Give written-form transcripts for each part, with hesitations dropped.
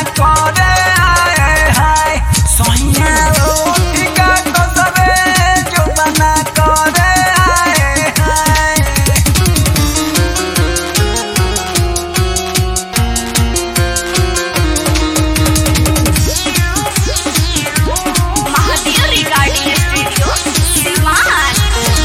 करे आए हाय सोहिया उठिका कसरे जो बना करे आए हाय। Mahadev recording studio Siwan.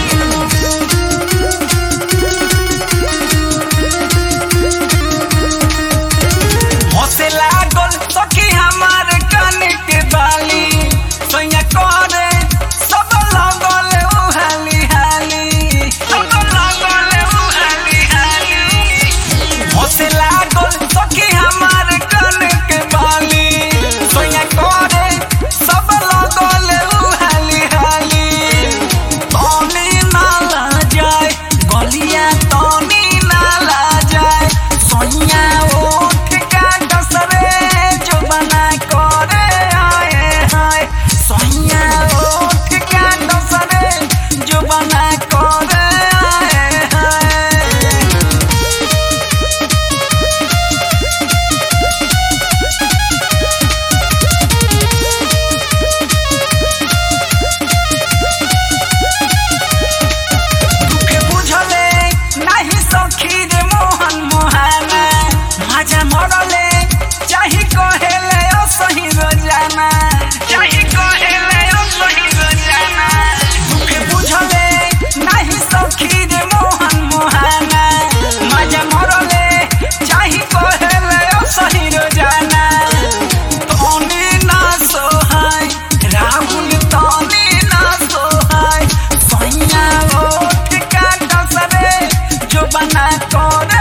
हंसे लागल सखी हमार कान के बाली सोया करे सब लगल उहाली हाली सब लगल उहाली हाली। हंसे लागल सखी हमार कान के बाली सोया करे सब लगल उहाली हाली। तनी नाला जाए गलिया तनी नाला जाए सोया उठ का कसरे जो बना करे आए हाय सोया उठ का कसरे जो बना करे आए हाय। तुके बुझले नाही सखी रे मोहन मोहाना माजा मरले चाही कहेले असही रोजाना चाही कहेले असही रोजाना। तुके बुझले नाही सखी रे मोहन मोहाना माजा मरले चाही कहेले असही रोजाना। तनी ना सोहाय राहुल तनी ना सोहाय सोया उठ का कसरे जो बना करे